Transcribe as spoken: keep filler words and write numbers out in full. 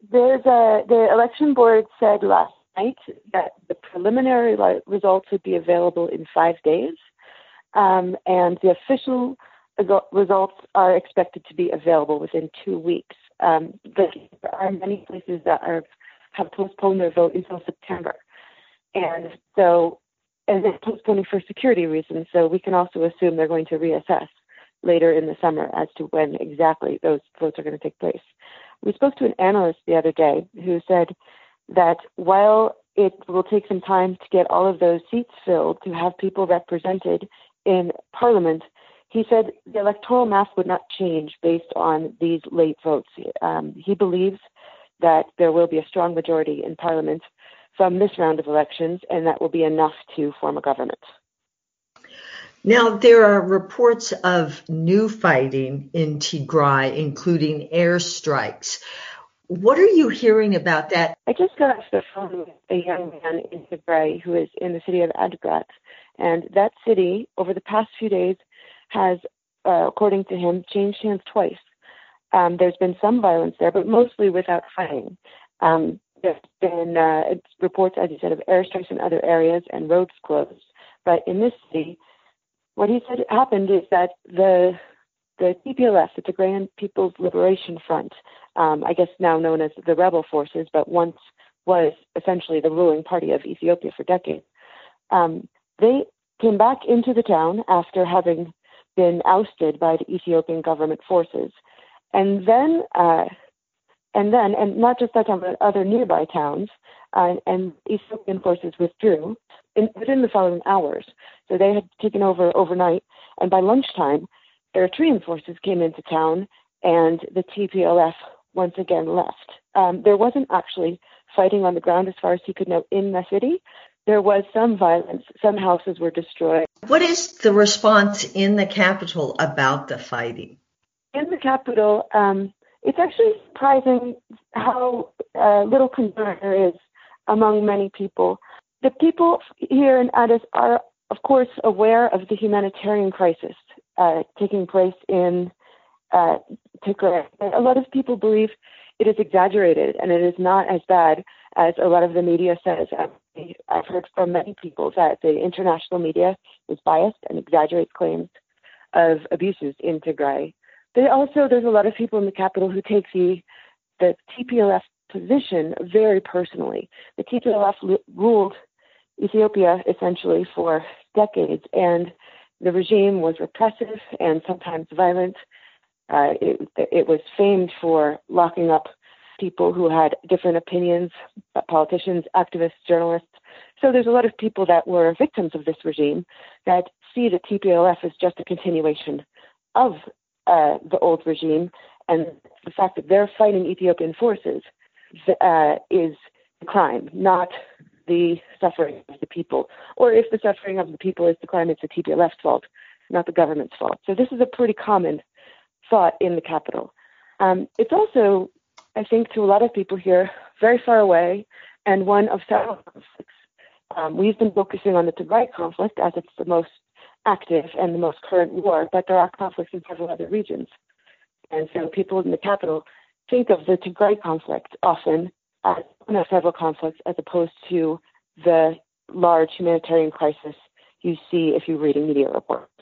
There's a, the election board said last night that the preliminary li- results would be available in five days, um, and the official result- results are expected to be available within two weeks. Um, but there are many places that are, have postponed their vote until September, and so and they're postponing for security reasons. So we can also assume they're going to reassess later in the summer as to when exactly those votes are going to take place. We spoke to an analyst the other day who said that while it will take some time to get all of those seats filled, to have people represented in Parliament, he said the electoral math would not change based on these late votes. Um, he believes that there will be a strong majority in Parliament from this round of elections, and that will be enough to form a government. Now, there are reports of new fighting in Tigray, including airstrikes. What are you hearing about that? I just got off the phone with a young man in Tigray who is in the city of Adigrat, and that city, over the past few days, has, uh, according to him, changed hands twice. Um, there's been some violence there, but mostly without fighting. Um, there's been uh, reports, as you said, of airstrikes in other areas and roads closed. But in this city, what he said happened is that the the T P L F, the Tigrayan People's Liberation Front, um, I guess now known as the rebel forces, but once was essentially the ruling party of Ethiopia for decades, um, they came back into the town after having been ousted by the Ethiopian government forces. And then, uh, and then, and not just that town, but other nearby towns, uh, and Ethiopian forces withdrew in, within the following hours. So they had taken over overnight, and by lunchtime, Eritrean forces came into town, and the T P L F once again left. Um, there wasn't actually fighting on the ground as far as he could know in the city. There was some violence. Some houses were destroyed. What is the response in the capital about the fighting? In the capital, um, it's actually surprising how uh, little concern there is among many people. The people here in Addis are, of course, aware of the humanitarian crisis uh, taking place in uh, Tigray. A lot of people believe it is exaggerated and it is not as bad as a lot of the media says. I've heard from many people that the international media is biased and exaggerates claims of abuses in Tigray. They also, there's a lot of people in the capital who take the the T P L F position very personally. The T P L F l- ruled Ethiopia essentially for decades, and the regime was repressive and sometimes violent. Uh, it, it was famed for locking up people who had different opinions, uh, politicians, activists, journalists. So there's a lot of people that were victims of this regime that see the T P L F as just a continuation of uh, the old regime, and the fact that they're fighting Ethiopian forces uh, is the crime, not the suffering of the people. Or if the suffering of the people is the crime, it's the T P L F's fault, not the government's fault. So this is a pretty common thought in the capital. Um, it's also, I think, to a lot of people here, very far away, and one of several conflicts. Um, we've been focusing on the Tigray conflict as it's the most active and the most current war, but there are conflicts in several other regions. And so people in the capital think of the Tigray conflict often as one of several conflicts as opposed to the large humanitarian crisis you see if you're reading media reports.